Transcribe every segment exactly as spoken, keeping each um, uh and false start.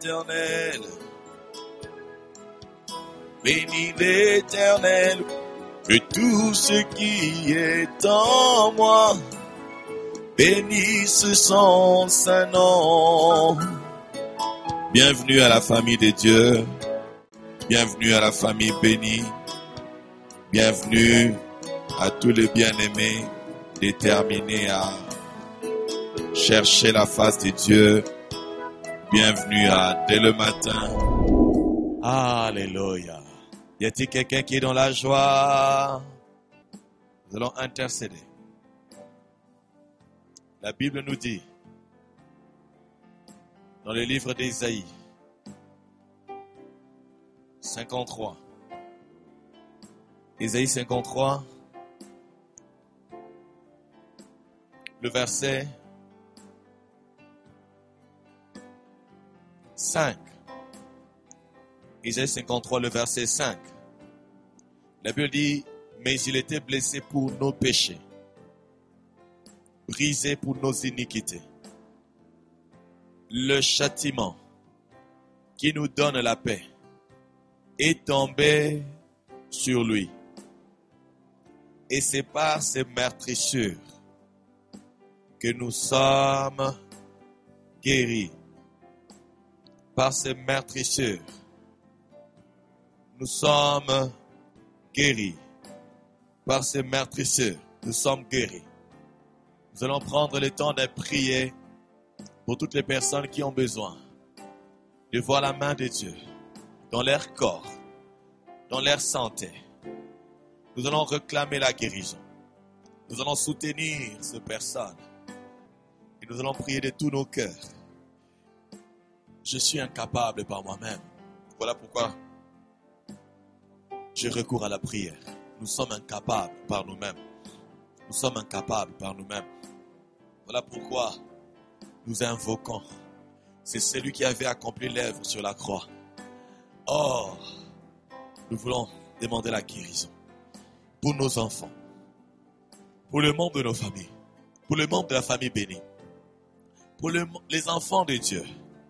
l'Éternel. Bénis l'Éternel, que tout ce qui est en moi bénisse son saint nom. Bienvenue à la famille de Dieu. Bienvenue à la famille bénie. Bienvenue à tous les bien-aimés déterminés à chercher la face de Dieu. Bienvenue à dès le matin. Alléluia. Y a-t-il quelqu'un qui est dans la joie? Nous allons intercéder. La Bible nous dit, dans le livre d'Ésaïe, cinquante-trois, Ésaïe cinquante-trois, le verset cinq. Ésaïe cinquante-trois, le verset cinq. La Bible dit, mais il était blessé pour nos péchés, brisé pour nos iniquités. Le châtiment qui nous donne la paix est tombé sur lui. Et c'est par ses meurtrissures que nous sommes guéris. Par ses meurtrissures, nous sommes guéris. Par ses meurtrissures, nous sommes guéris. Nous allons prendre le temps de prier pour toutes les personnes qui ont besoin de voir la main de Dieu dans leur corps, dans leur santé. Nous allons réclamer la guérison. Nous allons soutenir ces personnes. Et nous allons prier de tous nos cœurs. Je suis incapable par moi-même. Voilà pourquoi je recours à la prière. Nous sommes incapables par nous-mêmes. Nous sommes incapables par nous-mêmes. Voilà pourquoi nous invoquons. C'est celui qui avait accompli l'œuvre sur la croix. Or, nous voulons demander la guérison pour nos enfants, pour le membre de nos familles, pour le membre de la famille bénie, pour le, les enfants de Dieu.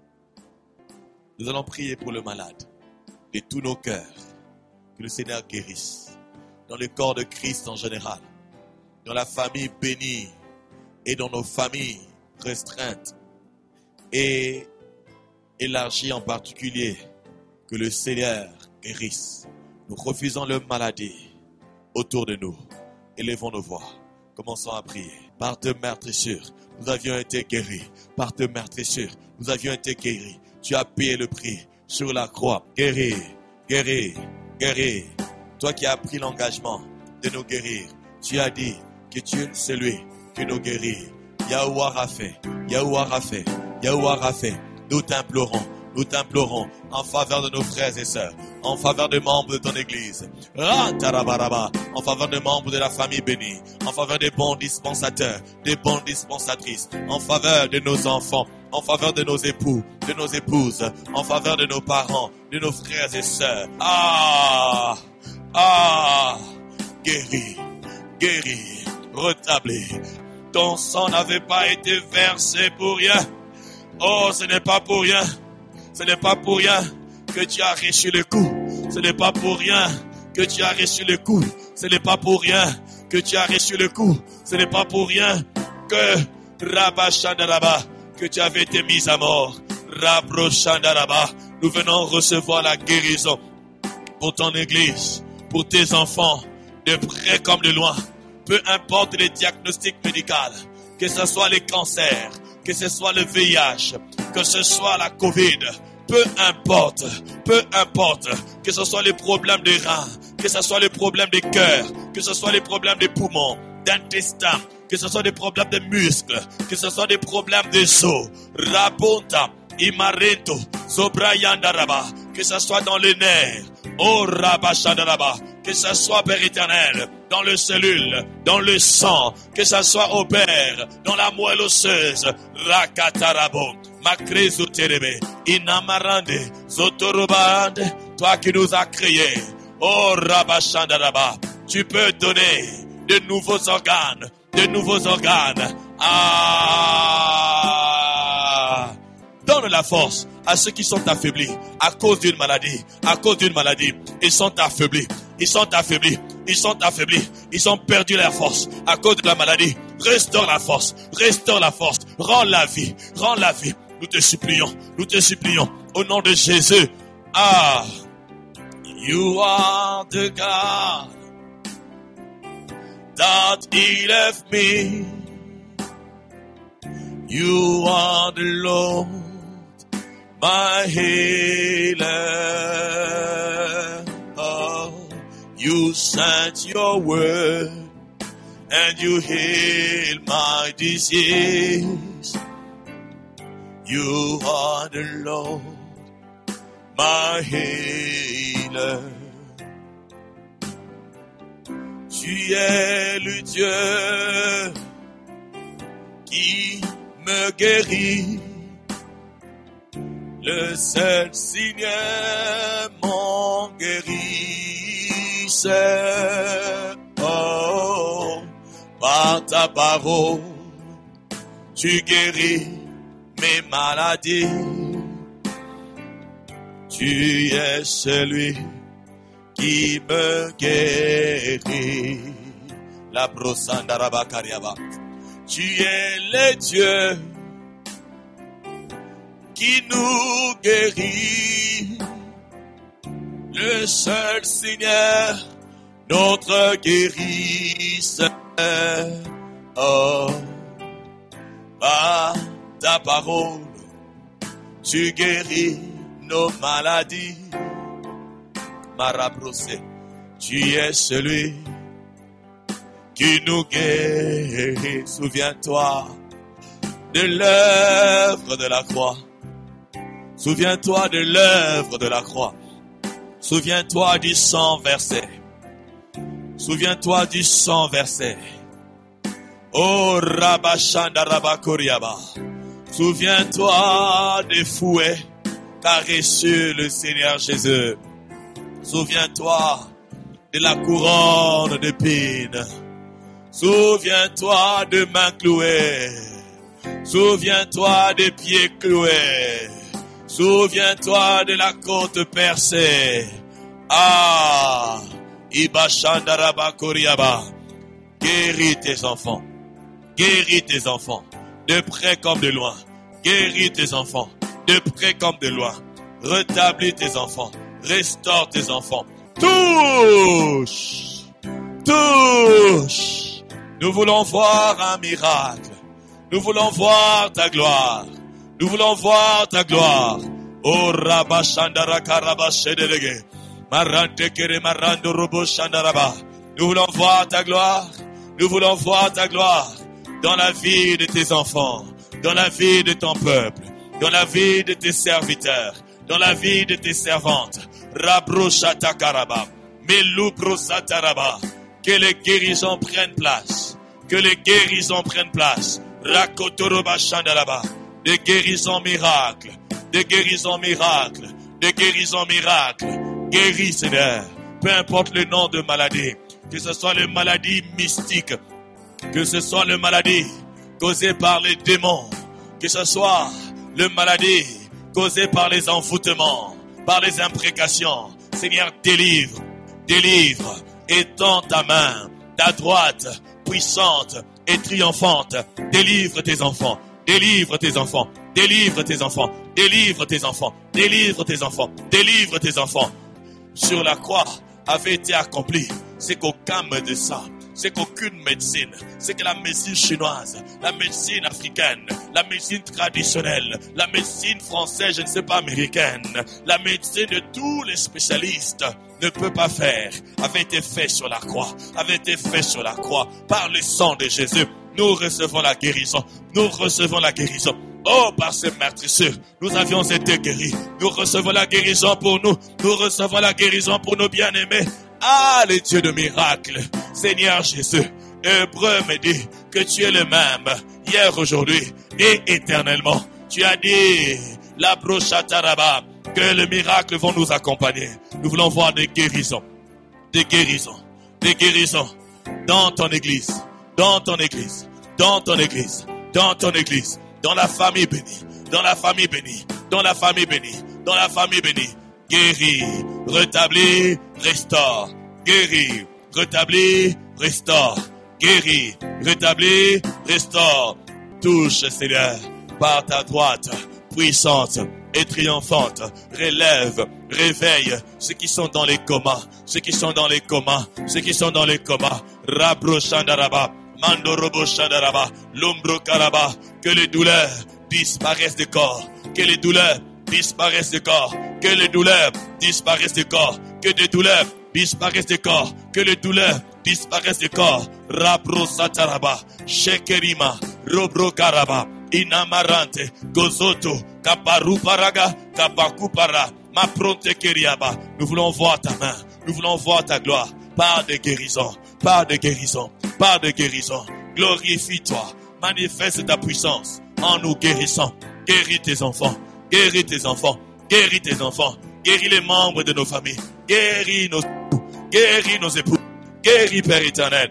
Nous allons prier pour le malade de tous nos cœurs. Que le Seigneur guérisse dans le corps de Christ en général, dans la famille bénie et dans nos familles restreintes et élargies en particulier. Que le Seigneur guérisse. Nous refusons le maladie autour de nous. Élevons nos voix. Commençons à prier. Par tes meurtrissures, nous avions été guéris. Par tes meurtrissures, nous avions été guéris. Tu as payé le prix sur la croix. Guéris, guéris, guéris. Toi qui as pris l'engagement de nous guérir, tu as dit que tu es celui qui nous guérit. Yahuwah Rapha, Yahuwah Rapha, Yahuwah Rapha. Nous t'implorons, nous t'implorons en faveur de nos frères et sœurs, en faveur des membres de ton église, en faveur des membres de la famille bénie, en faveur des bons dispensateurs, des bonnes dispensatrices, en faveur de nos enfants, en faveur de nos époux, de nos épouses, en faveur de nos parents, de nos frères et sœurs. Ah, ah, guéris, guéris, rétablis. Ton sang n'avait pas été versé pour rien. Oh, ce n'est pas pour rien. Ce n'est pas pour rien que tu as reçu le coup. Ce n'est pas pour rien que tu as reçu le coup. Ce n'est pas pour rien que tu as reçu le coup. Ce n'est pas pour rien que Rabba Shandaraba, que tu avais été mis à mort. Rabro Shandaraba, nous venons recevoir la guérison pour ton église, pour tes enfants, de près comme de loin. Peu importe les diagnostics médicaux, que ce soit les cancers, que ce soit le V I H, que ce soit la Covid, peu importe, peu importe, que ce soit les problèmes des reins, que ce soit les problèmes des cœurs, que ce soit les problèmes des poumons, d'intestin, que ce soit des problèmes de muscles, que ce soit des problèmes des os, Rabonta, Imarento, Zobrayandaraba, que ce soit dans les nerfs, oh Rabashandaraba, que ce soit Père éternel, dans les cellules, dans le sang, que ce soit au Père, dans la moelle osseuse, Rakatarabo, Makrezo Terebe, Inamarande, Zotorobande, toi qui nous as créés, oh Rabashandaraba, tu peux donner de nouveaux organes, de nouveaux organes. Ah, donne la force à ceux qui sont affaiblis à cause d'une maladie, à cause d'une maladie. Ils sont affaiblis, ils sont affaiblis, ils sont affaiblis, ils ont perdu leur force à cause de la maladie. Restaure la force, restaure la force, rends la vie, rends la vie. Nous te supplions, nous te supplions, au nom de Jésus. Ah, you are the God that healeth me. You are the Lord, my healer. Oh, you sent your word and you heal my disease. You are the Lord, my healer. Tu es le Dieu qui me guérit. Le seul Seigneur mon guérisseur. Oh, par ta parole, tu guéris mes maladies. Tu es celui qui me guérit. La brosandara kariaba. Tu es le Dieu qui nous guérit. Le seul Seigneur, notre guérisseur. Oh, par ta parole, tu guéris nos maladies. Marabrosé, tu es celui qui nous guérit. Souviens-toi de l'œuvre de la croix. Souviens-toi de l'œuvre de la croix. Souviens-toi du sang versé. Souviens-toi du sang versé. Oh Rabashanda Rabakoriaba. Souviens-toi des fouets qu'a reçu le Seigneur Jésus. Souviens-toi de la couronne d'épines. Souviens-toi de mains clouées. Souviens-toi des pieds cloués. Souviens-toi de la côte percée. Ah, Ibashandaraba Koriaba. Guéris tes enfants. Guéris tes enfants. De près comme de loin. Guéris tes enfants. De près comme de loin. Rétablis tes enfants. Restaure tes enfants. Touche. Touche. Nous voulons voir un miracle. Nous voulons voir ta gloire. Nous voulons voir ta gloire. Oh Rabashandara Karabashedege. Marante Kere Marando Robo Shandaraba. Nous voulons voir ta gloire. Nous voulons voir ta gloire dans la vie de tes enfants, dans la vie de ton peuple, dans la vie de tes serviteurs, dans la vie de tes servantes. Rabroshata Karaba. Melubrosataraba. Que les guérisons prennent place. Que les guérisons prennent place. Rakotoroba Shandaraba. Des guérisons miracles. Des guérisons miracles. Des guérisons miracles. Guéris, Seigneur. Peu importe le nom de maladie. Que ce soit les maladies mystiques. Que ce soit les maladies causées par les démons. Que ce soit les maladies causées par les envoûtements. Par les imprécations. Seigneur, délivre. Délivre. Étends ta main. Ta droite puissante et triomphante. Délivre tes enfants. Délivre tes enfants. Délivre tes enfants. Délivre tes enfants. Délivre tes enfants. Délivre tes enfants. Sur la croix avait été accompli. C'est qu'aucun médecin, c'est qu'aucune médecine, c'est que la médecine chinoise, la médecine africaine, la médecine traditionnelle, la médecine française, je ne sais pas, américaine, la médecine de tous les spécialistes ne peut pas faire, avait été fait sur la croix, avait été fait sur la croix par le sang de Jésus. Nous recevons la guérison, nous recevons la guérison. Oh, par ces meurtrissures, nous avions été guéris. Nous recevons la guérison pour nous. Nous recevons la guérison pour nos bien-aimés. Ah, le Dieu de miracles, Seigneur Jésus. Hébreu me dit que tu es le même, hier, aujourd'hui et éternellement. Tu as dit, la brochataraba, que les miracles vont nous accompagner. Nous voulons voir des guérisons, des guérisons, des guérisons dans ton église, dans ton église, dans ton église, dans ton église. Dans la famille bénie, dans la famille bénie, dans la famille bénie, dans la famille bénie. Guéris, rétablis, restaure. Guéris, rétablis, restaure. Guéris, rétablis, restaure. Touche, Seigneur, par ta droite, puissante et triomphante. Relève, réveille ceux qui sont dans les comas, ceux qui sont dans les comas, ceux qui sont dans les comas. Rabro Shandaraba, Mandorobo Shandaraba, Lombro Karaba, que les douleurs disparaissent du corps, que les douleurs disparaissent du corps, que les douleurs disparaissent du corps, que des douleurs disparaissent du corps, que les douleurs disparaissent du corps. Rabro Sataraba, Shekerima, Robro Karaba, Inamarante, Gozoto, Kaparu Paraga, Kapaku Para, Mapronte Keriaba. Nous voulons voir ta main, nous voulons voir ta gloire. Par de guérison, par de guérison, par de guérison. Glorifie-toi, manifeste ta puissance en nous guérissant. Guéris tes enfants, guéris tes enfants, guéris tes enfants, guéris les membres de nos familles, guéris nos époux, guéris nos époux, guéris Père éternel.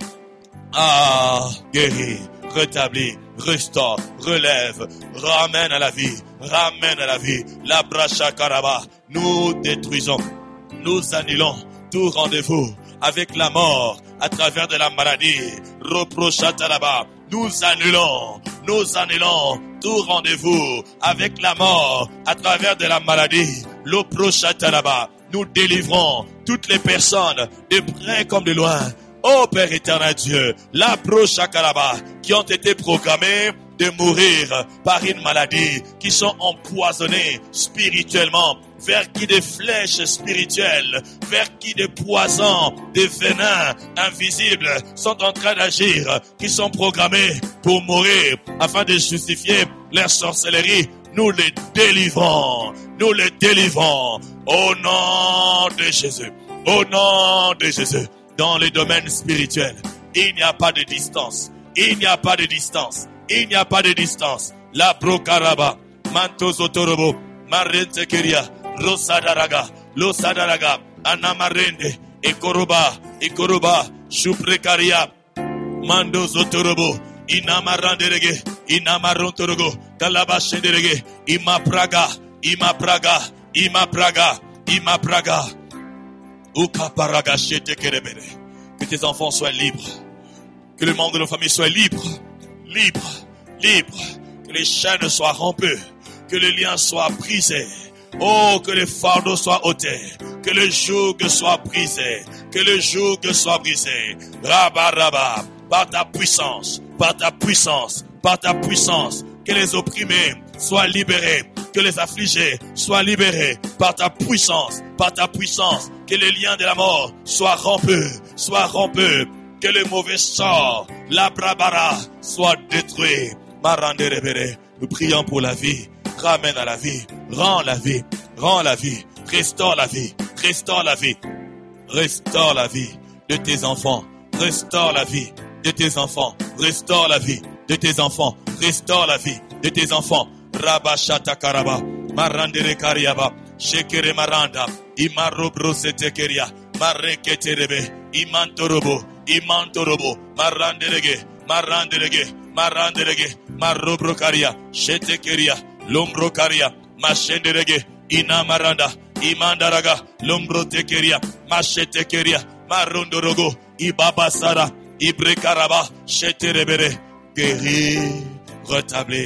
Ah, guéris, rétablis, restaure, relève, ramène à la vie, ramène à la vie. La bracha karaba, nous détruisons, nous annulons tout rendez-vous avec la mort à travers de la maladie. Reprochatalaba, nous annulons, nous annulons tout rendez-vous avec la mort à travers de la maladie. Loprochatalaba, nous délivrons toutes les personnes de près comme de loin. Ô Père éternel Dieu, la prochakalaba qui ont été programmées de mourir par une maladie, qui sont empoisonnés spirituellement, vers qui des flèches spirituelles, vers qui des poisons, des venins invisibles sont en train d'agir, qui sont programmés pour mourir afin de justifier leur sorcellerie. Nous les délivrons, nous les délivrons au nom de Jésus, au nom de Jésus. Dans les domaines spirituels, il n'y a pas de distance, il n'y a pas de distance, il n'y a pas de distance. La brokaraba, mantozotorobo, marente keria, rosadaraga, losadaraga, anamarende, ekoroba, ekoroba, shuprekaria, mandozotorobo, inamaranderege, inamarontorogo, kalabashenderege, imapraga, imapraga, imapraga, imapraga. Que tes enfants soient libres. Que le membre de nos familles soit libre. Libre. Libre. Que les chaînes soient rompus. Que les liens soient brisés. Oh, que les fardeaux soient ôtés. Que le joug soit brisé. Que le joug soit brisé. Rabba, rabba. Par ta puissance. Par ta puissance. Par ta puissance. Que les opprimés soient libérés. Que les affligés soient libérés par ta puissance, par ta puissance. Que les liens de la mort soient rompus, soient rompus. Que le mauvais sort, la brabara, soit détruit. Maranderebere, nous prions pour la vie. Ramène à la vie, rends la vie, rends la vie, restaure la vie, restaure la vie, restaure la vie de tes enfants, restaure la vie de tes enfants, restaure la vie de tes enfants, restaure la vie de tes enfants. Rabashata karaba, marandere kariaba, shekere maranda, imarobro setekeria, mareketerebe, imantorobo, imantorobo, maranderege, maranderege, maranderege, marobro karia, shetekeria, lombro karia, mashenderege, inamaranda, imandaraga, lombro tekeria, mashetekeria, marondorogo, ibabasara, ibrekaraba, sheterebere, guéri, rétabli.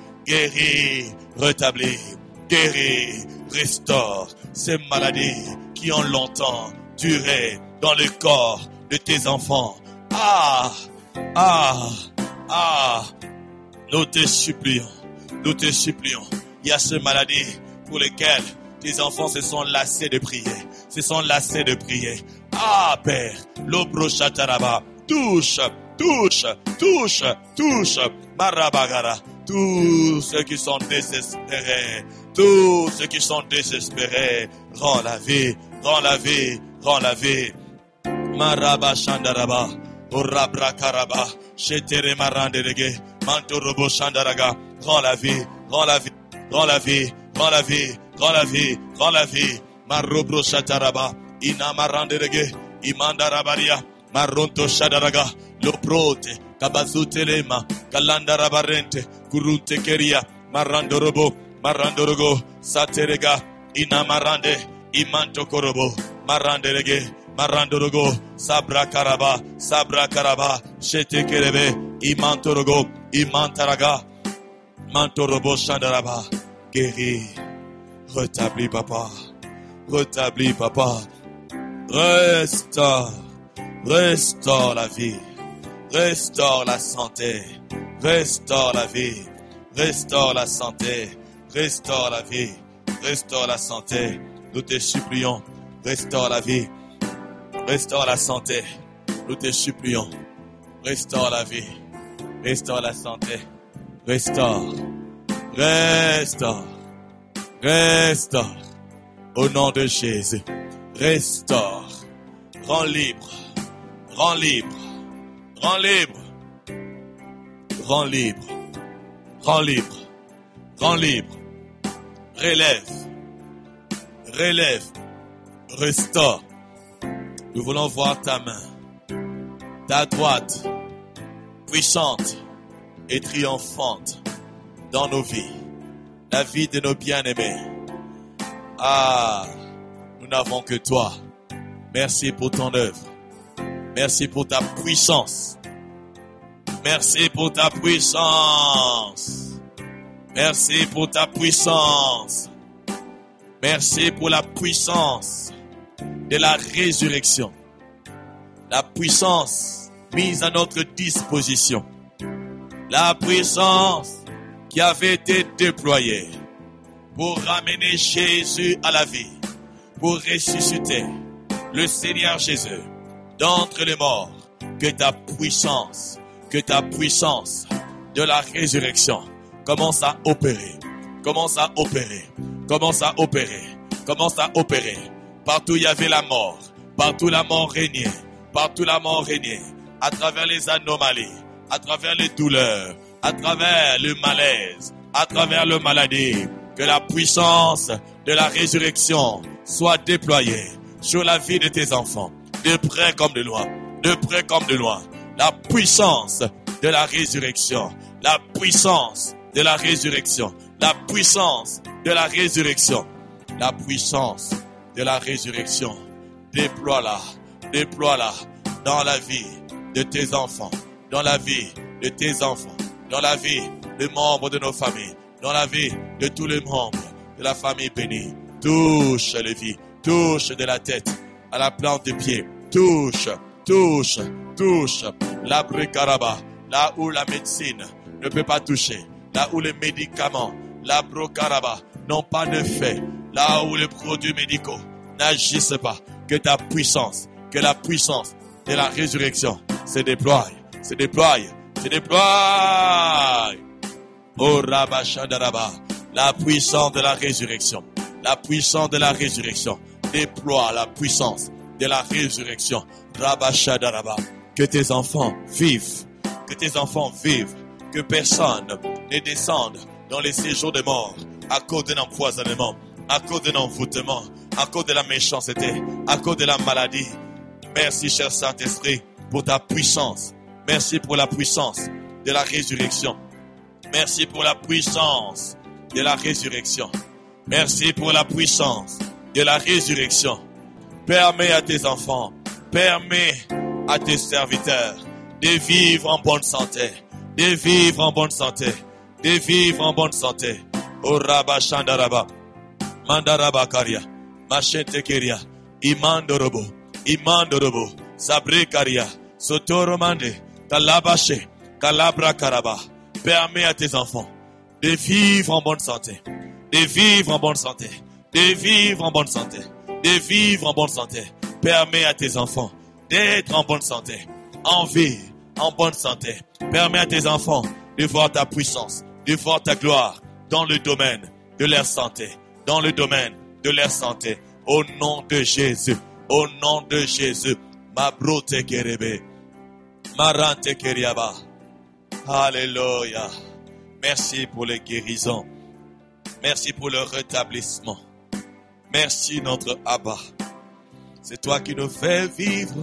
Guéris, rétablis, guéris, restaure ces maladies qui ont longtemps duré dans le corps de tes enfants. Ah, ah, ah, nous te supplions, nous te supplions. Il y a ces maladies pour lesquelles tes enfants se sont lassés de prier, se sont lassés de prier. Ah, Père, l'obrochataraba, touche, touche, touche, touche, marabagara. Tous ceux qui sont désespérés, tous ceux qui sont désespérés, rends la vie, rends la vie, rends la vie. Maraba Shandaraba, Orabra Karaba, Shetere Maranderege, Mantorobo Shandaraga, rends la vie, rends la vie, rends la vie, rends la vie, rends la vie, rends la vie. Marobro Shataraba, Inamaranderege, Imandarabaria, Maronto Shadaraga, Loprote, Kabazutelema, Kalandarabarente, Kurunte Keria, Marandorobo, Marandorogo, Saterega, Inamarande, Imanto Korobo, Maranderege, Marandorogo, Sabra Karaba, Sabra Karaba, Shete Kerebe, Imantorogo, Imantaraga, Mantorobo Shandaraba, guéris, rétablis papa, rétablis papa, restaure, restaure la vie, restaure la santé, restaure la vie, restaure la santé, restaure la vie, restaure la santé, nous te supplions, restaure la vie, restaure la santé, nous te supplions, restaure la vie, restaure la santé, restaure, restaure, restaure, au nom de Jésus, restaure, rends libre, rends libre, rends libre, rends libre, rends libre, rends libre, relève, relève, restaure. Nous voulons voir ta main, ta droite, puissante et triomphante dans nos vies, la vie de nos bien-aimés. Ah, nous n'avons que toi. Merci pour ton œuvre. Merci pour ta puissance. Merci pour ta puissance. Merci pour ta puissance. Merci pour la puissance de la résurrection. La puissance mise à notre disposition. La puissance qui avait été déployée pour ramener Jésus à la vie, pour ressusciter le Seigneur Jésus d'entre les morts. Que ta puissance, que ta puissance de la résurrection commence à opérer, commence à opérer, commence à opérer, commence à opérer. Partout il y avait la mort, partout la mort régnait, partout la mort régnait, à travers les anomalies, à travers les douleurs, à travers le malaise, à travers le maladie. Que la puissance de la résurrection soit déployée sur la vie de tes enfants, de près comme de loin, de près comme de loin. La puissance de la résurrection, la puissance de la résurrection, la puissance de la résurrection, la puissance de la résurrection. Déploie-la, déploie-la dans la vie de tes enfants, dans la vie de tes enfants, dans la vie des membres de nos familles, dans la vie de tous les membres de la famille bénie. Touche les vies, touche de la tête à la plante des pieds, touche, touche, touche la bricaraba, là où la médecine ne peut pas toucher, là où les médicaments, la brocaraba, n'ont pas de fait, là où les produits médicaux n'agissent pas. Que ta puissance, que la puissance de la résurrection se déploie, se déploie, se déploie. Oh Rabashandaraba, la puissance de la résurrection, la puissance de la résurrection, déploie la puissance de la résurrection. Rabashandaraba, que tes enfants vivent, que tes enfants vivent, que personne ne descende dans les séjours de mort à cause d'un empoisonnement, à cause d'un envoûtement, à cause de la méchanceté, à cause de la maladie. Merci, cher Saint-Esprit, pour ta puissance. Merci pour la puissance de la résurrection. Merci pour la puissance de la résurrection. Merci pour la puissance de la résurrection. Permets à tes enfants, permets à tes serviteurs de vivre en bonne santé, de vivre en bonne santé, de vivre en bonne santé. O Rabba Shandaraba, Mandaraba Karia, Machete Keria, Imandorobo, Imandorobo, Sabre Karia, Sotoromande, Kalabashe, Kalabra Karaba. Permets à tes enfants de vivre en bonne santé, de vivre en bonne santé, de vivre en bonne santé, de vivre en bonne santé. Permets à tes enfants d'être en bonne santé, en vie, en bonne santé. Permets à tes enfants de voir ta puissance, de voir ta gloire dans le domaine de leur santé, dans le domaine de leur santé. Au nom de Jésus, au nom de Jésus. Mabrote Kerebe, Marante Keriaba. Alléluia. Merci pour les guérisons. Merci pour le rétablissement. Merci notre Abba. C'est toi qui nous fais vivre.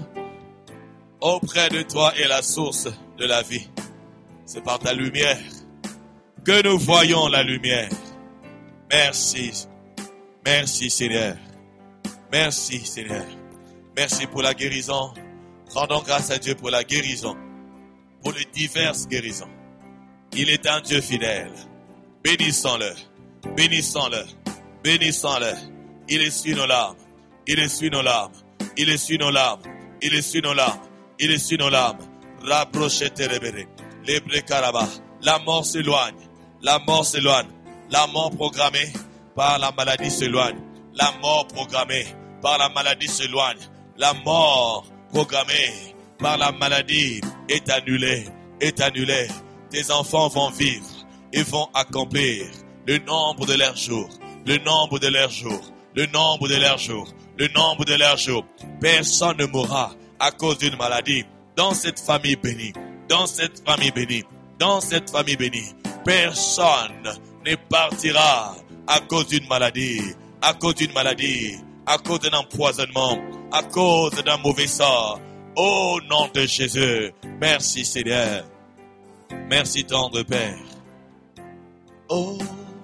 Auprès de toi est la source de la vie. C'est par ta lumière que nous voyons la lumière. Merci. Merci Seigneur. Merci Seigneur. Merci pour la guérison. Rendons grâce à Dieu pour la guérison. Pour les diverses guérisons. Il est un Dieu fidèle. Bénissons-le. Bénissons-le. Bénissons-le. Il essuie nos larmes. Il essuie nos larmes. Il essuie nos larmes. Il essuie nos larmes. Il essuie nos larmes. Rabrochete rebere. Lebre karaba. La mort s'éloigne. La mort s'éloigne. La mort programmée par la maladie s'éloigne. La mort programmée par la maladie s'éloigne. La mort programmée par la maladie est annulée. Est annulée. Tes enfants vont vivre. Ils vont accomplir le nombre de leurs jours. Le nombre de leurs jours. Le nombre de leurs jours. Le nombre de leurs jours. Personne ne mourra à cause d'une maladie. Dans cette famille bénie. Dans cette famille bénie. Dans cette famille bénie. Personne ne partira à cause d'une maladie. À cause d'une maladie. À cause d'un empoisonnement. À cause d'un mauvais sort. Au nom de Jésus. Merci Seigneur. Merci tendre Père. Oh.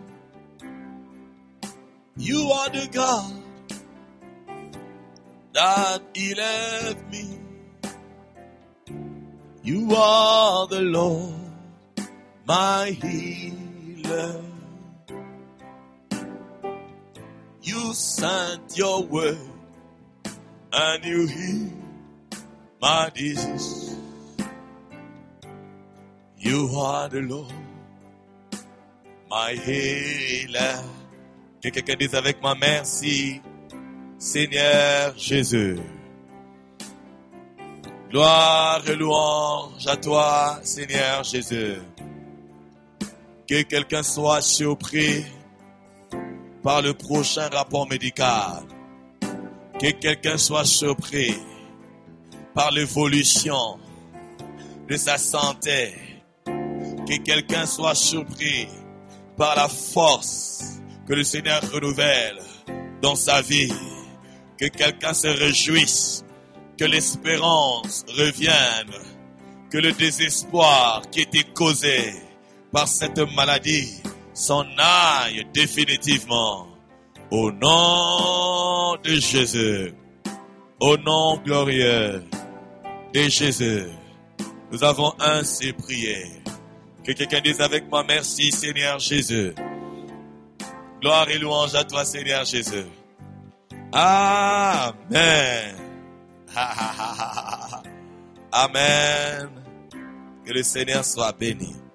You are the God that He left me. You are the Lord, my healer. You sent your word and you healed my disease. You are the Lord, my healer. Que quelqu'un dise avec moi, merci, Seigneur Jésus. Gloire et louange à toi, Seigneur Jésus. Que quelqu'un soit surpris par le prochain rapport médical. Que quelqu'un soit surpris par l'évolution de sa santé. Que quelqu'un soit surpris par la force que le Seigneur renouvelle dans sa vie. Que quelqu'un se réjouisse. Que l'espérance revienne. Que le désespoir qui était causé par cette maladie s'en aille définitivement. Au nom de Jésus. Au nom glorieux de Jésus. Nous avons ainsi prié. Que quelqu'un dise avec moi, merci Seigneur Jésus. Gloire et louange à toi Seigneur Jésus. Amen. Amen. Que le Seigneur soit béni.